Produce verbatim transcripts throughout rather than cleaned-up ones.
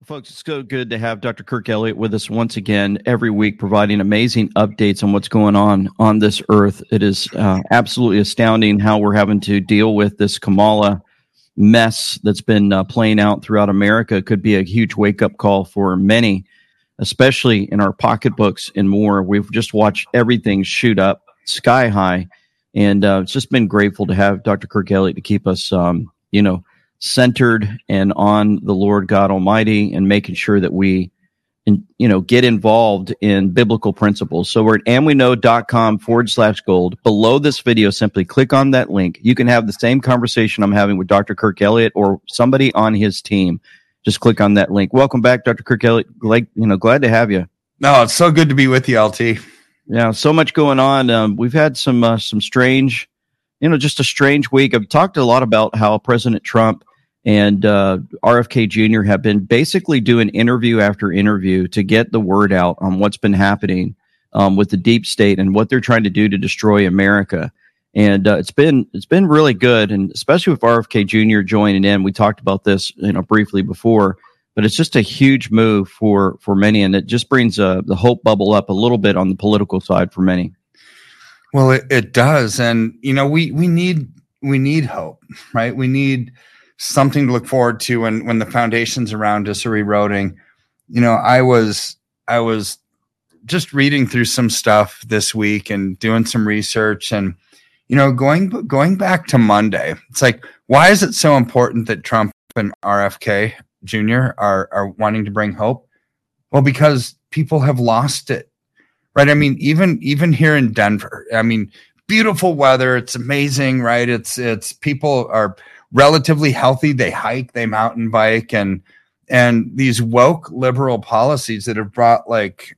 Folks, it's so good to have Doctor Kirk Elliott with us once again every week, providing amazing updates on what's going on on this earth. It is uh, absolutely astounding how we're having to deal with this Kamala mess that's been uh, playing out throughout America. It could be a huge wake-up call for many, especially in our pocketbooks and more. We've just watched everything shoot up sky high, and uh, it's just been grateful to have Doctor Kirk Elliott to keep us, um, you know, centered and on the Lord God Almighty, and making sure that we, in, you know, get involved in biblical principles. So we're at amweknow.com forward slash gold. Below this video, simply click on that link. You can have the same conversation I'm having with Doctor Kirk Elliott or somebody on his team. Just click on that link. Welcome back, Doctor Kirk Elliott. Like, you know, glad to have you. No, it's so good to be with you, L T. Yeah, so much going on. Um, we've had some uh, some strange, you know, just a strange week. I've talked a lot about how President Trump and uh, R F K Junior have been basically doing interview after interview to get the word out on what's been happening um, with the deep state and what they're trying to do to destroy America. And uh, it's been it's been really good, and especially with R F K Junior joining in. We talked about this, you know, briefly before, but it's just a huge move for for many, and it just brings uh, the hope bubble up a little bit on the political side for many. Well, it, it does, and you know, we we need we need hope, right? We need something to look forward to when, when the foundations around us are eroding. You know, I was, I was just reading through some stuff this week and doing some research, and, you know, going, going back to Monday, it's like, why is it so important that Trump and R F K Junior are, are wanting to bring hope? Well, because people have lost it, right? I mean, even, even here in Denver, I mean, beautiful weather. It's amazing, right? It's, it's people are relatively healthy. They hike, they mountain bike, and and these woke liberal policies that have brought like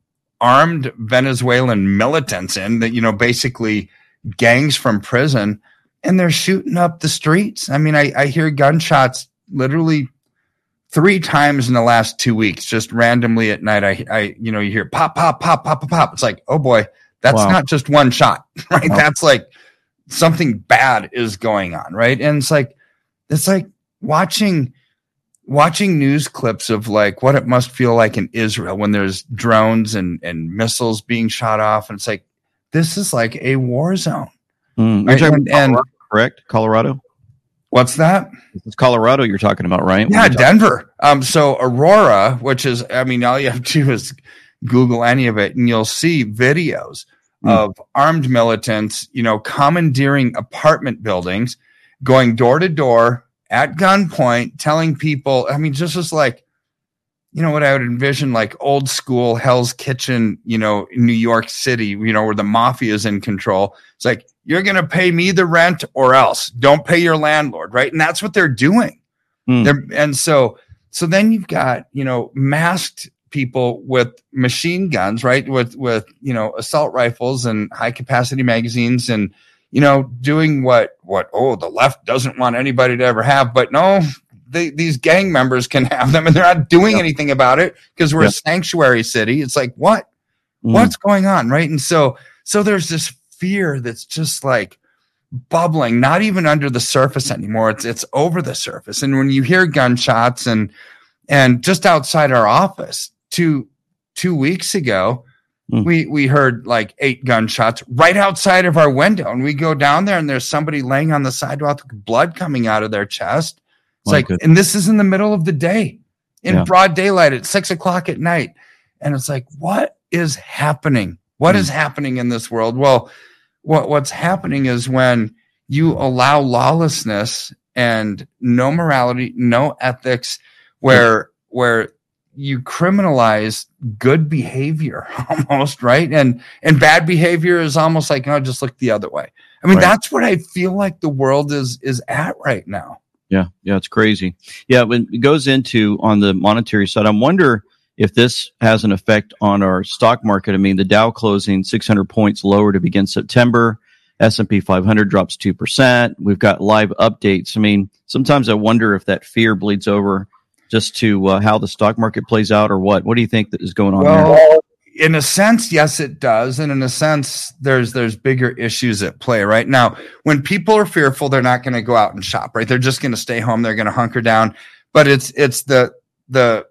armed Venezuelan militants in, that, you know, basically gangs from prison, and they're shooting up the streets. I mean, I, I hear gunshots literally three times in the last two weeks, just randomly at night. I, I you know, you hear pop, pop, pop, pop, pop, pop. It's like, oh boy, that's wow. Not just one shot, right? Wow. That's like something bad is going on, right? And it's like, it's like watching, watching news clips of like what it must feel like in Israel when there's drones and, and missiles being shot off. And it's like, this is like a war zone. Mm, right? and, Colorado, correct? Colorado? What's that? It's Colorado you're talking about, right? Yeah, Denver. Um, so Aurora, which is, I mean, all you have to do is Google any of it and you'll see videos of armed militants, you know, commandeering apartment buildings, going door to door at gunpoint, telling people, I mean, just as like, you know, what I would envision, like old school Hell's Kitchen, you know, in New York City, you know, where the mafia is in control. It's like, you're going to pay me the rent or else don't pay your landlord. Right. And that's what they're doing. Mm. They're, and so, so then you've got, you know, masked people with machine guns, right? With, with, you know, assault rifles and high capacity magazines, and, you know, doing what, what, oh, the left doesn't want anybody to ever have, but no, they, these gang members can have them, and they're not doing yeah. anything about it because we're yeah. a sanctuary city. It's like, what, mm. what's going on? Right. And so, so there's this fear that's just like bubbling, not even under the surface anymore. It's, it's over the surface. And when you hear gunshots and, and just outside our office, Two two weeks ago, mm. we we heard like eight gunshots right outside of our window, and we go down there, and there's somebody laying on the sidewalk with blood coming out of their chest. It's My like, goodness. And this is in the middle of the day, in yeah. broad daylight at six o'clock at night, and it's like, what is happening? What mm. is happening in this world? Well, what what's happening is when you allow lawlessness and no morality, no ethics, where mm. where you criminalize good behavior almost, right? And, and bad behavior is almost like, no, just look the other way. I mean, right. That's what I feel like the world is, is at right now. Yeah. Yeah. It's crazy. Yeah. When it goes into on the monetary side, I wonder if this has an effect on our stock market. I mean, the Dow closing six hundred points lower to begin September. S and P five hundred drops two percent. We've got live updates. I mean, sometimes I wonder if that fear bleeds over just to uh, how the stock market plays out, or what? What do you think that is going on well, there? In a sense, yes, it does. And in a sense, there's there's bigger issues at play right now. When people are fearful, they're not going to go out and shop, right? They're just going to stay home. They're going to hunker down. But it's it's the the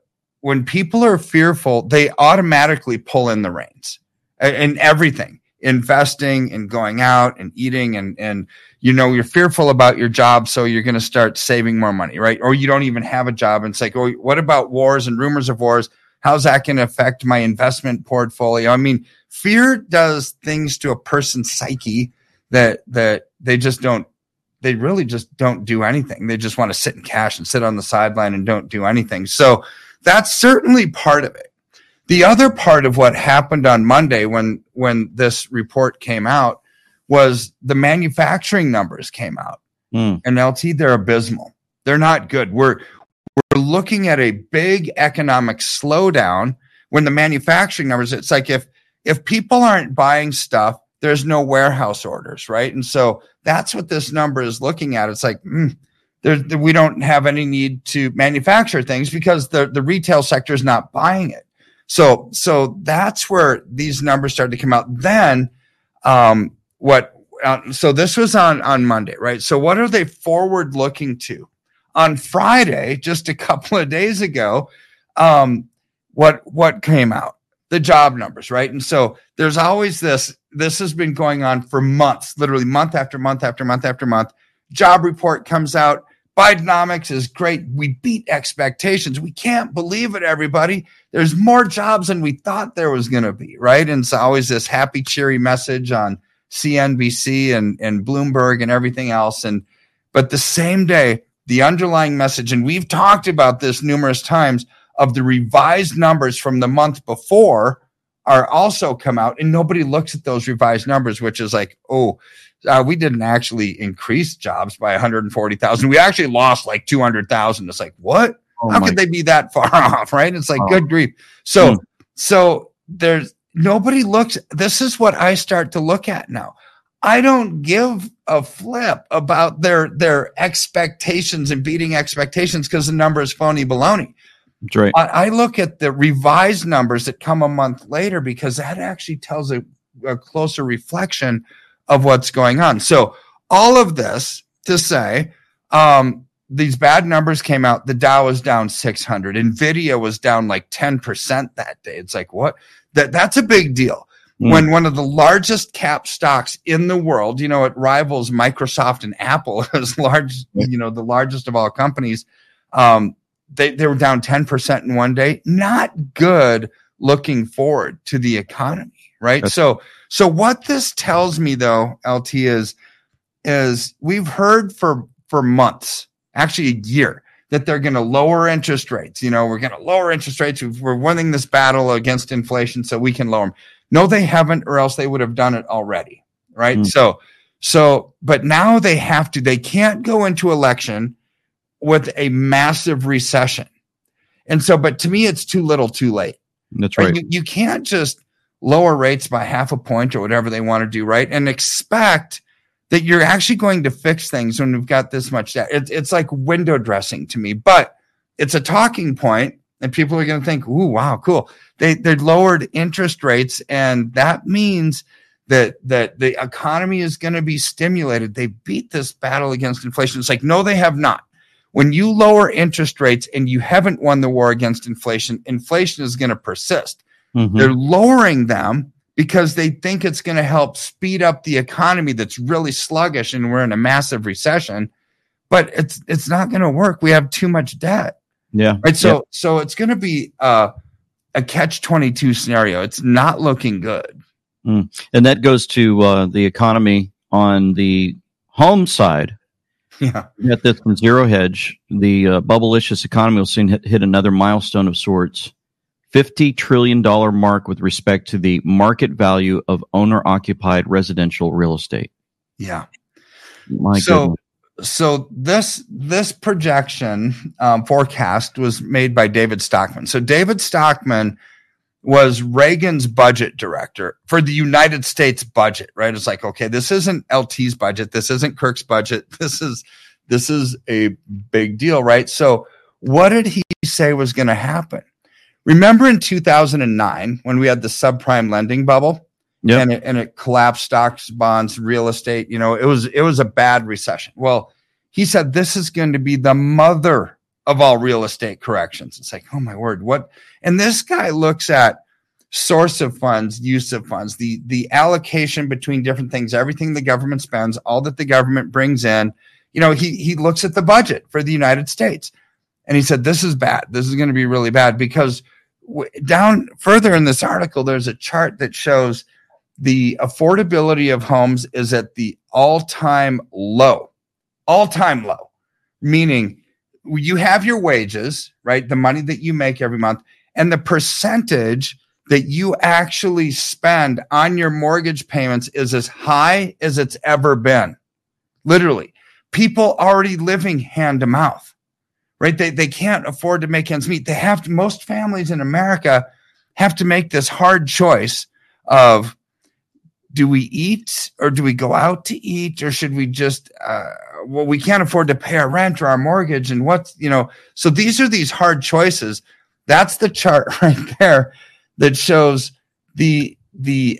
when people are fearful, they automatically pull in the reins and everything, investing and going out and eating and, and, you know, you're fearful about your job. So you're going to start saving more money, right? Or you don't even have a job. And it's like, oh, what about wars and rumors of wars? How's that going to affect my investment portfolio? I mean, fear does things to a person's psyche that, that they just don't, they really just don't do anything. They just want to sit in cash and sit on the sideline and don't do anything. So that's certainly part of it. The other part of what happened on Monday when, when this report came out was the manufacturing numbers came out. Mm. And L T, they're abysmal. They're not good. We're, we're looking at a big economic slowdown when the manufacturing numbers, it's like if, if people aren't buying stuff, there's no warehouse orders, right? And so that's what this number is looking at. It's like, mm, there, we don't have any need to manufacture things because the, the retail sector is not buying it. So, so that's where these numbers started to come out. Then, um, what, uh, so this was on, on Monday, right? So what are they forward looking to? On Friday, just a couple of days ago, um, what, what came out? The job numbers, right? And so there's always this, this has been going on for months, literally month after month after month after month. Job report comes out. Bidenomics is great. We beat expectations. We can't believe it, everybody. There's more jobs than we thought there was going to be, right? And it's always this happy, cheery message on C N B C and, and Bloomberg and everything else. And but the same day, the underlying message, and we've talked about this numerous times, of the revised numbers from the month before are also come out, and nobody looks at those revised numbers, which is like, oh, uh, we didn't actually increase jobs by one hundred forty thousand. We actually lost like two hundred thousand. It's like, what? Oh, how could they be that far off, right? It's like, oh. Good grief. So, mm. so there's nobody looks. This is what I start to look at now. I don't give a flip about their their expectations and beating expectations because the number is phony baloney. That's right. I, I look at the revised numbers that come a month later because that actually tells a, a closer reflection of what's going on. So all of this to say, um, these bad numbers came out. The Dow was down six hundred. NVIDIA was down like ten percent that day. It's like, what? That That's a big deal. Mm. When one of the largest cap stocks in the world, you know, it rivals Microsoft and Apple as large, you know, the largest of all companies, um, They they were down ten percent in one day. Not good looking forward to the economy, right? That's- so so what this tells me though, L T, is is we've heard for for months, actually a year, that they're going to lower interest rates. You know, we're going to lower interest rates. We're winning this battle against inflation, so we can lower them. No, they haven't, or else they would have done it already, right? Mm. So so, but now they have to. They can't go into election with a massive recession. And so, but to me, it's too little too late. That's right. right? You, you can't just lower rates by half a point or whatever they want to do, right? And expect that you're actually going to fix things when we've got this much debt. It, it's like window dressing to me, but it's a talking point and people are going to think, ooh, wow, cool. They, they lowered interest rates and that means that that the economy is going to be stimulated. They beat this battle against inflation. It's like, no, they have not. When you lower interest rates and you haven't won the war against inflation, inflation is going to persist. Mm-hmm. They're lowering them because they think it's going to help speed up the economy that's really sluggish and we're in a massive recession. But it's it's not going to work. We have too much debt. Yeah. Right. So yeah. so it's going to be uh, a catch twenty-two scenario. It's not looking good. Mm. And that goes to uh, the economy on the home side. Yeah. Get this from Zero Hedge. The uh, bubblicious economy will soon hit, hit another milestone of sorts. fifty trillion dollars mark with respect to the market value of owner-occupied residential real estate. Yeah. My so, goodness. So this this projection um, forecast was made by David Stockman. So David Stockman was Reagan's budget director for the United States budget, right? It's like, okay, this isn't L T's budget. This isn't Kirk's budget. This is, this is a big deal, right? So what did he say was going to happen? Remember in two thousand nine when we had the subprime lending bubble yep. and it, and it collapsed stocks, bonds, real estate, you know, it was, it was a bad recession. Well, he said, this is going to be the mother of all real estate corrections. It's like, oh my word, what? And this guy looks at source of funds, use of funds, the, the allocation between different things, everything the government spends, all that the government brings in. You know, he, he looks at the budget for the United States and he said, this is bad. This is going to be really bad because w- down further in this article, there's a chart that shows the affordability of homes is at the all-time low, all-time low, meaning you have your wages, right? The money that you make every month and the percentage that you actually spend on your mortgage payments is as high as it's ever been. Literally, people already living hand to mouth, right? They, they can't afford to make ends meet. They have to, most families in America have to make this hard choice of, do we eat or do we go out to eat or should we just, uh, well, we can't afford to pay our rent or our mortgage and what's, you know, so these are these hard choices. That's the chart right there that shows the, the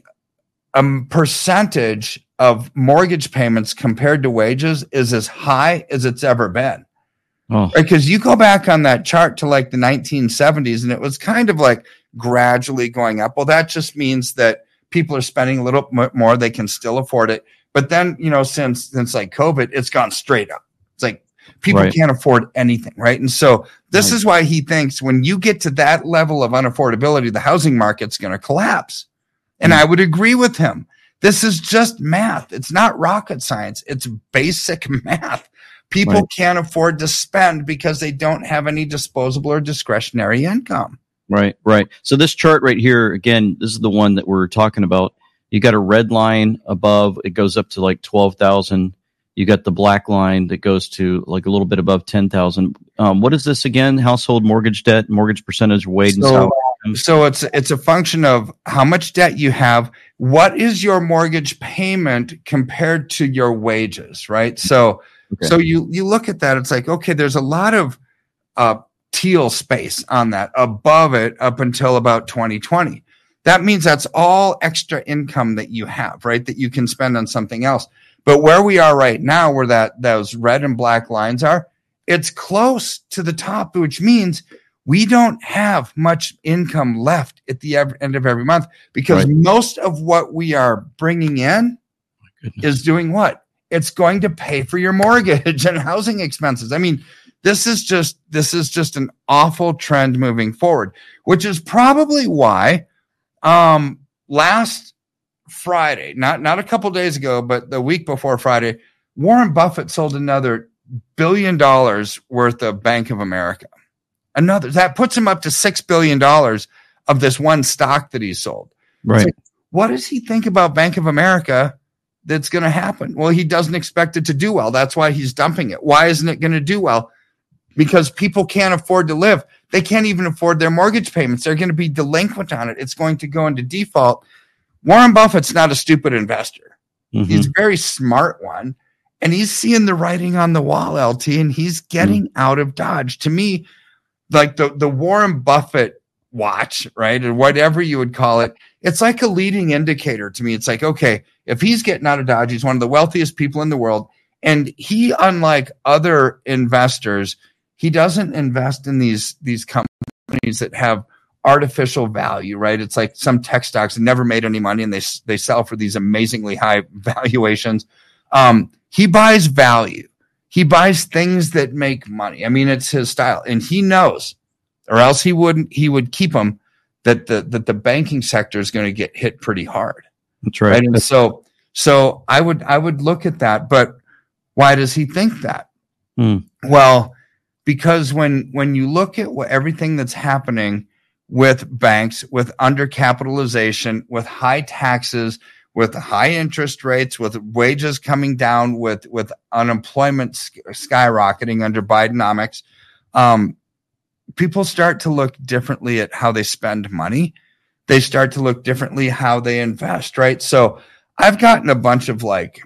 um, percentage of mortgage payments compared to wages is as high as it's ever been. Oh. Because you go back on that chart to like the nineteen seventies and it was kind of like gradually going up. Well, that just means that people are spending a little more. They can still afford it. But then, you know, since, since like COVID, it's gone straight up. It's like people right. can't afford anything. Right. And so this right. is why he thinks when you get to that level of unaffordability, the housing market's going to collapse. And mm. I would agree with him. This is just math. It's not rocket science. It's basic math. People right. can't afford to spend because they don't have any disposable or discretionary income. Right, right. So this chart right here, again, this is the one that we're talking about. You got a red line above, it goes up to like twelve thousand. You got the black line that goes to like a little bit above ten thousand. Um, what is this again? Household mortgage debt, mortgage percentage, weight, and so, so it's it's a function of how much debt you have. What is your mortgage payment compared to your wages, right? So, okay. so you you look at that. It's like, okay, there's a lot of uh, teal space on that above it up until about twenty twenty. That means that's all extra income that you have, right? That you can spend on something else. But where we are right now, where that those red and black lines are, it's close to the top, which means we don't have much income left at the end of every month because right. most of what we are bringing in is doing what? It's going to pay for your mortgage and housing expenses. I mean, This is just this is just an awful trend moving forward, which is probably why um, last Friday, not not a couple days ago, but the week before Friday, Warren Buffett sold another billion dollars worth of Bank of America. Another that puts him up to six billion dollars of this one stock that he sold. Right. Like, what does he think about Bank of America that's going to happen? Well, he doesn't expect it to do well. That's why he's dumping it. Why isn't it going to do well? Because people can't afford to live. They can't even afford their mortgage payments. They're going to be delinquent on it. It's going to go into default. Warren Buffett's not a stupid investor. Mm-hmm. He's a very smart one. And he's seeing the writing on the wall, L T, and he's getting mm-hmm. out of Dodge. To me, like the, the Warren Buffett watch, right, or whatever you would call it, it's like a leading indicator to me. It's like, okay, if he's getting out of Dodge, he's one of the wealthiest people in the world. And he, unlike other investors, he doesn't invest in these, these companies that have artificial value, right? It's like some tech stocks that never made any money and they, they sell for these amazingly high valuations. Um, he buys value. He buys things that make money. I mean, it's his style, and he knows, or else he wouldn't, he would keep them, that the, that the banking sector is going to get hit pretty hard. That's right. right? And so, so I would, I would look at that, but why does he think that? Hmm. Well, because when when you look at what, everything that's happening with banks, with undercapitalization, with high taxes, with high interest rates, with wages coming down, with, with unemployment skyrocketing under Bidenomics, um, people start to look differently at how they spend money. They start to look differently how they invest, right? So I've gotten a bunch of like,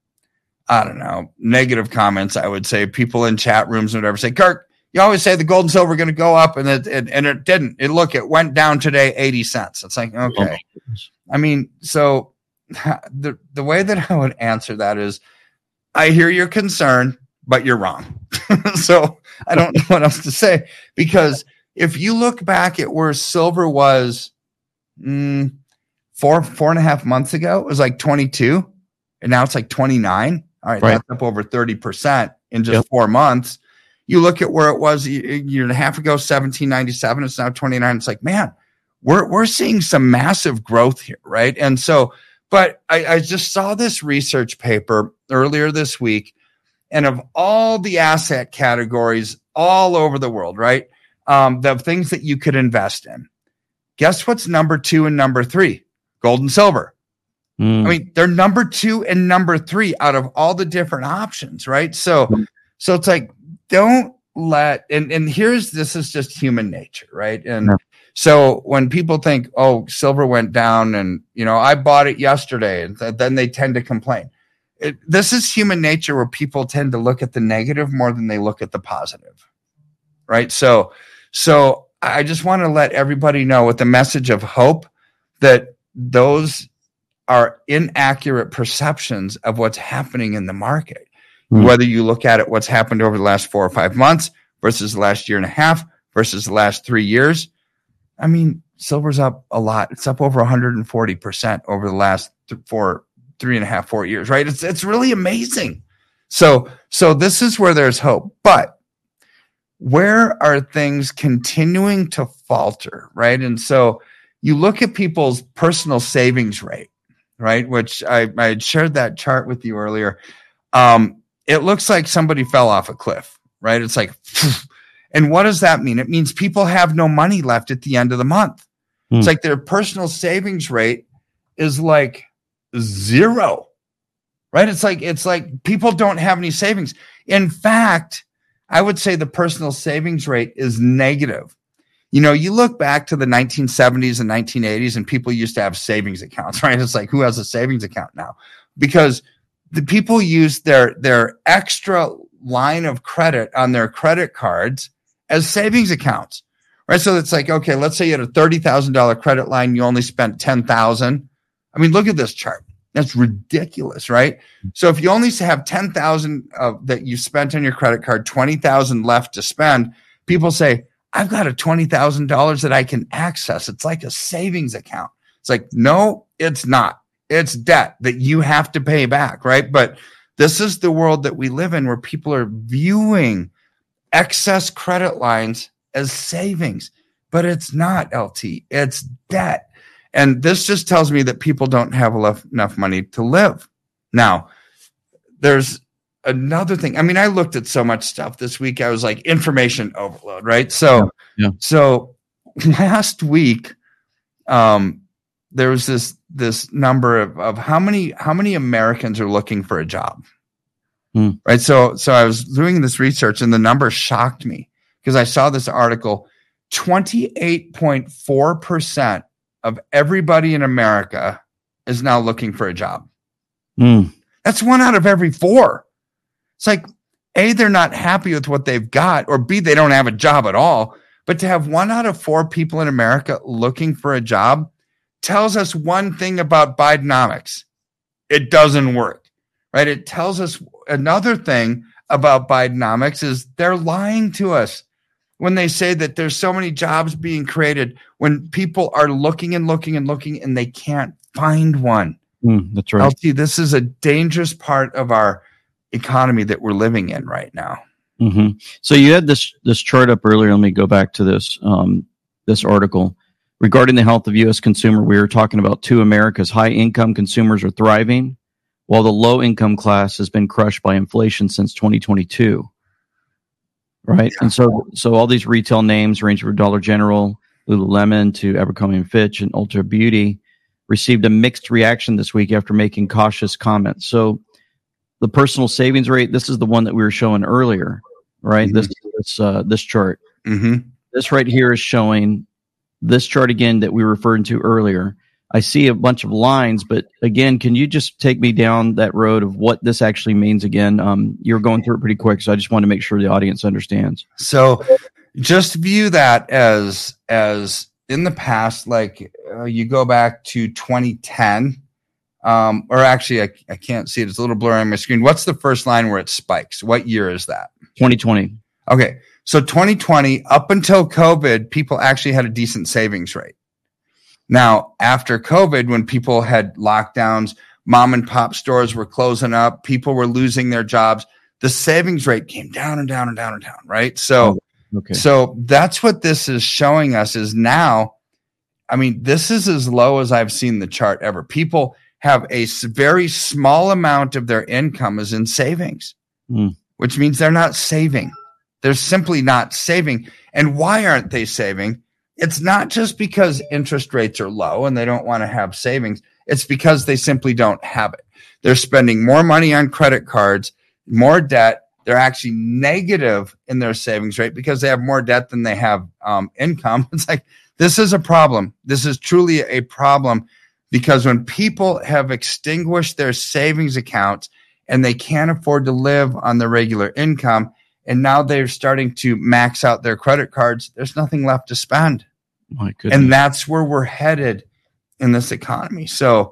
I don't know, negative comments, I would say. People in chat rooms and whatever say, Kirk, you always say the gold and silver are going to go up, and it, it and it didn't. It look, it went down today eighty cents. It's like, okay. Oh, I mean, so the the way that I would answer that is, I hear your concern, but you're wrong. So I don't know what else to say, because if you look back at where silver was mm, four, four and a half months ago, it was like twenty-two, and now it's like twenty-nine. All right, right. That's up over thirty percent in just yep. four months. You look at where it was a year and a half ago, seventeen ninety-seven. It's now twenty-nine. It's like, man, we're we're seeing some massive growth here, right? And so, but I, I just saw this research paper earlier this week, and of all the asset categories all over the world, right, um, the things that you could invest in, guess what's number two and number three? Gold and silver. Mm. I mean, they're number two and number three out of all the different options, right? So, mm. so it's like, don't let, and, and here's, this is just human nature, right? And yeah. so when people think, oh, silver went down and, you know, I bought it yesterday, and th- then they tend to complain. It, this is human nature, where people tend to look at the negative more than they look at the positive, right? So, so I just want to let everybody know, with the message of hope, that those are inaccurate perceptions of what's happening in the market. Mm. Whether you look at it, what's happened over the last four or five months versus the last year and a half versus the last three years. I mean, silver's up a lot. It's up over one hundred forty percent over the last th- four, three and a half, four years, right? It's, it's really amazing. So, so this is where there's hope, but where are things continuing to falter, right? And so you look at people's personal savings rate, right? Which I, I had shared that chart with you earlier. Um, it looks like somebody fell off a cliff, right? It's like, and what does that mean? It means people have no money left at the end of the month. Hmm. It's like their personal savings rate is like zero, right? It's like, it's like people don't have any savings. In fact, I would say the personal savings rate is negative. You know, you look back to the nineteen seventies and nineteen eighties, and people used to have savings accounts, right? It's like, who has a savings account now? Because the people use their, their extra line of credit on their credit cards as savings accounts, right? So it's like, okay, let's say you had a thirty thousand dollars credit line. You only spent ten thousand dollars. I mean, look at this chart. That's ridiculous, right? So if you only have ten thousand dollars uh, that you spent on your credit card, twenty thousand dollars left to spend, people say, I've got a twenty thousand dollars that I can access. It's like a savings account. It's like, no, it's not. It's debt that you have to pay back, right? But this is the world that we live in, where people are viewing excess credit lines as savings, but it's not, L T. It's debt. And this just tells me that people don't have enough, enough money to live. Now, there's another thing. I mean, I looked at so much stuff this week. I was like, information overload, right? So, yeah. Yeah. so last week, um, there was this this number of, of how many how many Americans are looking for a job, hmm. right? So, so I was doing this research, and the number shocked me, because I saw this article: twenty-eight point four percent of everybody in America is now looking for a job. Hmm. That's one out of every four. It's like, A, they're not happy with what they've got, or B, they don't have a job at all. But to have one out of four people in America looking for a job tells us one thing about Bidenomics. It doesn't work, right? It tells us another thing about Bidenomics is they're lying to us when they say that there's so many jobs being created, when people are looking and looking and looking and they can't find one. Mm, that's right. L T, this is a dangerous part of our economy that we're living in right now. Mm-hmm. So you had this this chart up earlier. Let me go back to this um, this article regarding the health of U S consumer. We were talking about two America's high income consumers are thriving, while the low income class has been crushed by inflation since twenty twenty-two. Right, yeah. And so so all these retail names, ranging from Dollar General, Lululemon to Abercrombie and Fitch and Ulta Beauty, received a mixed reaction this week after making cautious comments. So the personal savings rate, this is the one that we were showing earlier, right? Mm-hmm. This this uh, this chart. Mm-hmm. This right here is showing this chart again that we were referring to earlier. I see a bunch of lines, but again, can you just take me down that road of what this actually means again? Um, you're going through it pretty quick, so I just want to make sure the audience understands. So just view that as as in the past, like uh, you go back to twenty ten, Um, or actually, I, I can't see it. It's a little blurry on my screen. What's the first line where it spikes? What year is that? twenty twenty. Okay. So twenty twenty, up until COVID, people actually had a decent savings rate. Now, after COVID, when people had lockdowns, mom and pop stores were closing up, people were losing their jobs, the savings rate came down and down and down and down, right? So, oh, okay. So that's what this is showing us is now, I mean, this is as low as I've seen the chart ever. People have a very small amount of their income is in savings, mm. which means they're not saving. They're simply not saving. And why aren't they saving? It's not just because interest rates are low and they don't want to have savings. It's because they simply don't have it. They're spending more money on credit cards, more debt. They're actually negative in their savings rate because they have more debt than they have um, income. It's like, this is a problem. This is truly a problem. Because when people have extinguished their savings accounts and they can't afford to live on their regular income, and now they're starting to max out their credit cards, there's nothing left to spend. My goodness. And that's where we're headed in this economy. So,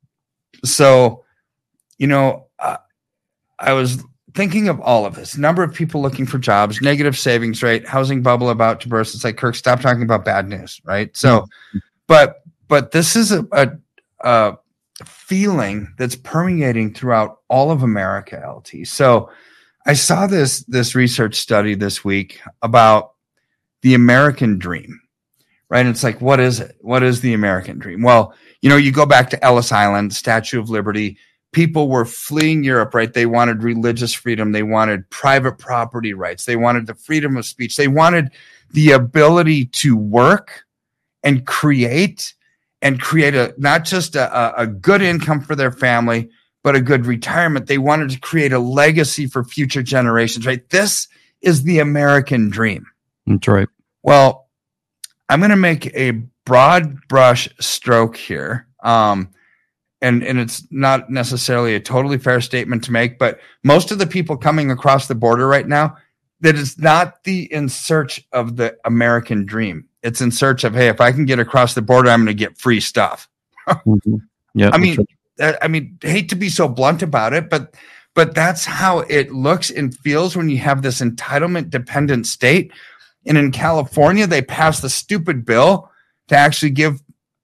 so you know, uh, I was thinking of all of this. Number of people looking for jobs, negative savings rate, housing bubble about to burst. It's like, Kirk, stop talking about bad news, right? So, mm-hmm. but but this is a, a Uh, feeling that's permeating throughout all of America, L T. So I saw this, this research study this week about the American dream, right? And it's like, what is it? What is the American dream? Well, you know, you go back to Ellis Island, Statue of Liberty. People were fleeing Europe, right? They wanted religious freedom. They wanted private property rights. They wanted the freedom of speech. They wanted the ability to work and create and create a not just a, a good income for their family, but a good retirement. They wanted to create a legacy for future generations, right? This is the American dream. That's right. Well, I'm going to make a broad brush stroke here. Um, and, and it's not necessarily a totally fair statement to make, but most of the people coming across the border right now, that is not the in search of the American dream. It's in search of, hey, if I can get across the border, I'm going to get free stuff. mm-hmm. Yeah, I mean, right. I mean, hate to be so blunt about it, but but that's how it looks and feels when you have this entitlement dependent state. And in California, they passed the stupid bill to actually give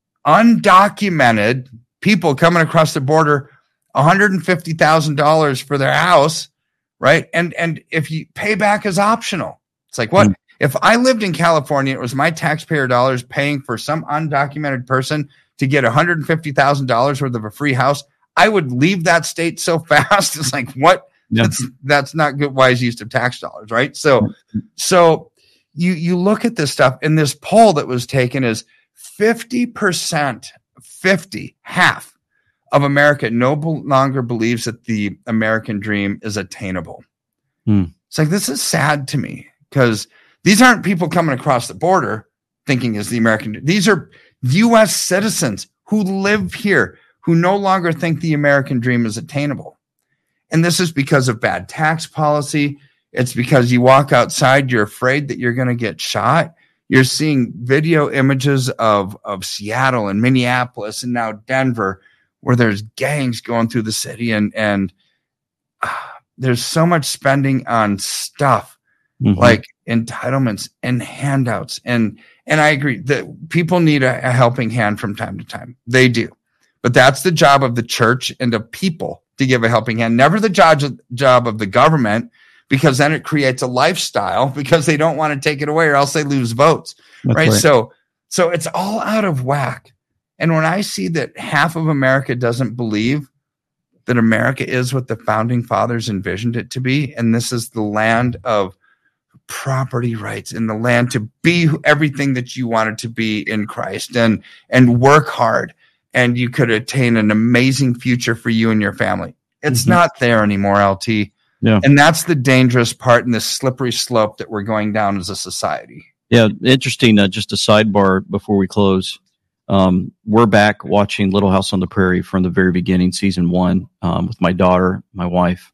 undocumented people coming across the border one hundred fifty thousand dollars for their house, right? And and if you pay back is optional. It's like, what? Mm-hmm. If I lived in California, it was my taxpayer dollars paying for some undocumented person to get one hundred fifty thousand dollars worth of a free house, I would leave that state so fast. It's like, what? Yeah. That's, that's not good, wise use of tax dollars, right? So, so you, you look at this stuff, and this poll that was taken is fifty percent, fifty, half of America no longer believes that the American dream is attainable. Hmm. It's like, this is sad to me, because these aren't people coming across the border thinking is the American dream. These are U S citizens who live here, who no longer think the American dream is attainable. And this is because of bad tax policy. It's because you walk outside, you're afraid that you're going to get shot. You're seeing video images of, of Seattle and Minneapolis and now Denver, where there's gangs going through the city, and, and uh, there's so much spending on stuff mm-hmm. like entitlements and handouts. And, and I agree that people need a, a helping hand from time to time. They do. But that's the job of the church and of people to give a helping hand, never the job, job of the government, because then it creates a lifestyle because they don't want to take it away or else they lose votes. Right? right. So, so it's all out of whack. And when I see that half of America doesn't believe that America is what the founding fathers envisioned it to be, and this is the land of property rights and the land to be everything that you wanted to be in Christ, and, and work hard, and you could attain an amazing future for you and your family. It's mm-hmm. not there anymore, L T. Yeah. And that's the dangerous part in this slippery slope that we're going down as a society. Yeah. Interesting. Uh, just a sidebar before we close. Um, we're back watching Little House on the Prairie from the very beginning, season one, um, with my daughter, my wife.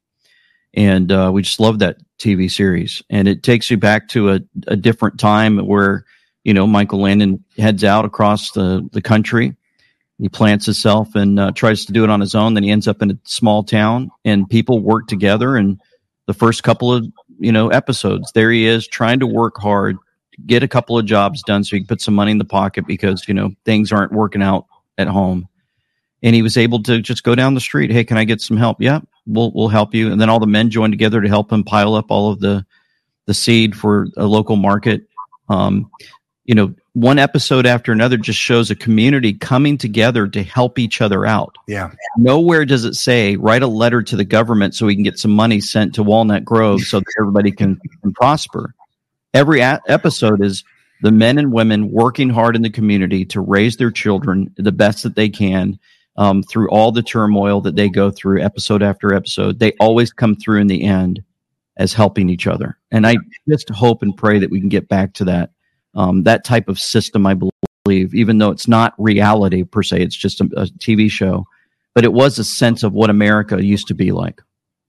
And uh, we just love that T V series. And it takes you back to a, a different time where, you know, Michael Landon heads out across the, the country. He plants himself and uh, tries to do it on his own. Then he ends up in a small town, and people work together. And the first couple of you know episodes, there he is trying to work hard, get a couple of jobs done so he can put some money in the pocket because you know things aren't working out at home. And he was able to just go down the street. Hey, can I get some help? Yeah, we'll we'll help you. And then all the men joined together to help him pile up all of the the seed for a local market. Um, you know, one episode after another just shows a community coming together to help each other out. Yeah. Nowhere does it say write a letter to the government so we can get some money sent to Walnut Grove so that everybody can, can prosper. Every a- episode is the men and women working hard in the community to raise their children the best that they can um, through all the turmoil that they go through episode after episode. They always come through in the end as helping each other. And I just hope and pray that we can get back to that. Um, that type of system, I believe, even though it's not reality per se, it's just a, a T V show, but it was a sense of what America used to be like.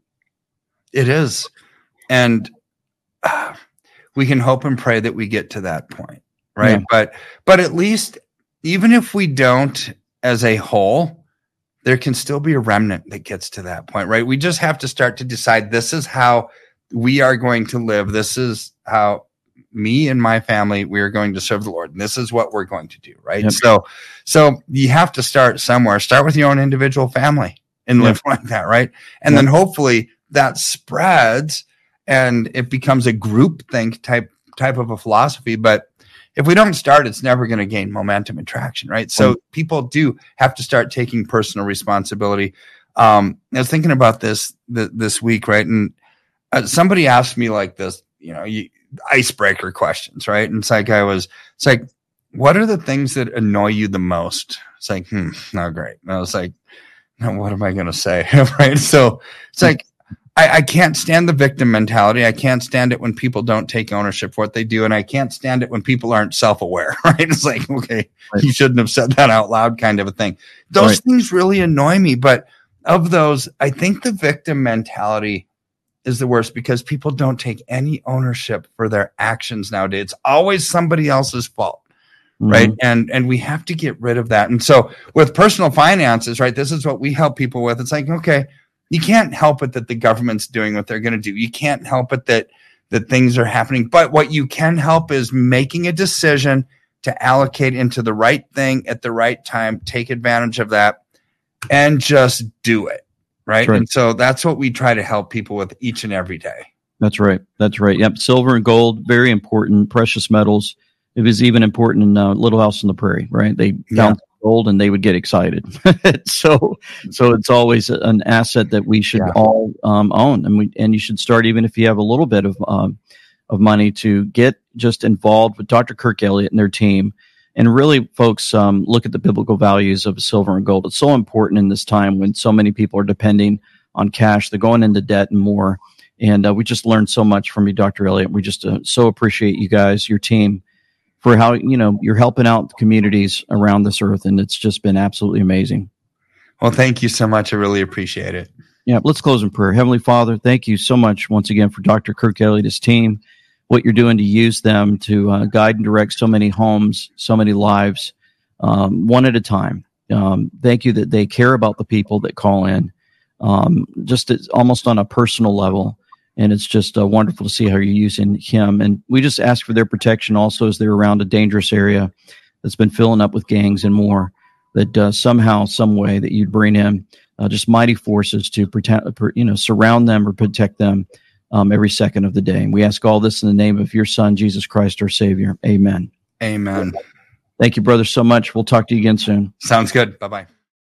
It is. And uh, we can hope and pray that we get to that point, right? Yeah. But, but at least, even if we don't as a whole, there can still be a remnant that gets to that point, right? We just have to start to decide this is how we are going to live. This is how me and my family, we are going to serve the Lord. And this is what we're going to do. Right. Yep. So, so you have to start somewhere, start with your own individual family and live yep. like that. Right. And yep. then hopefully that spreads and it becomes a group think type, type of a philosophy. But if we don't start, it's never going to gain momentum and traction. Right. So mm-hmm. people do have to start taking personal responsibility. Um, I was thinking about this, th- this week. Right. And uh, somebody asked me like this, you know, you, icebreaker questions, right? And it's like I was, it's like, what are the things that annoy you the most? It's like, hmm, no, great. And I was like, no, what am I going to say? Right? So it's like, I, I can't stand the victim mentality. I can't stand it when people don't take ownership for what they do, and I can't stand it when people aren't self-aware. Right? It's like, okay, right. You shouldn't have said that out loud, kind of a thing. Those right. things really annoy me, but of those, I think the victim mentality is the worst because people don't take any ownership for their actions nowadays. It's always somebody else's fault, mm-hmm. right? And and we have to get rid of that. And so with personal finances, right, this is what we help people with. It's like, okay, you can't help it that the government's doing what they're going to do. You can't help it that that things are happening. But what you can help is making a decision to allocate into the right thing at the right time, take advantage of that, and just do it. Right? right. And so that's what we try to help people with each and every day. That's right. That's right. Yep. Silver and gold, very important. Precious metals. It was even important in uh, Little House on the Prairie, right? They found yeah. gold and they would get excited. so, so it's always an asset that we should yeah. all um, own. And we, and you should start, even if you have a little bit of, um, of money, to get just involved with Doctor Kirk Elliott and their team. And really, folks, um, look at the biblical values of silver and gold. It's so important in this time when so many people are depending on cash. They're going into debt and more. And uh, we just learned so much from you, Doctor Elliott. We just uh, so appreciate you guys, your team, for how, you know, you're helping out the communities around this earth. And it's just been absolutely amazing. Well, thank you so much. I really appreciate it. Yeah, let's close in prayer. Heavenly Father, thank you so much once again for Doctor Kirk Elliott, his team, what you're doing to use them to uh, guide and direct so many homes, so many lives, um, one at a time. Um, thank you that they care about the people that call in, um, just as, almost on a personal level. And it's just uh, wonderful to see how you're using him. And we just ask for their protection also as they're around a dangerous area that's been filling up with gangs and more, that uh, somehow, some way that you'd bring in uh, just mighty forces to protect, you know, surround them or protect them Um, every second of the day. And we ask all this in the name of your Son, Jesus Christ, our Savior. Amen. Amen. Thank you, brother, so much. We'll talk to you again soon. Sounds good. Bye-bye.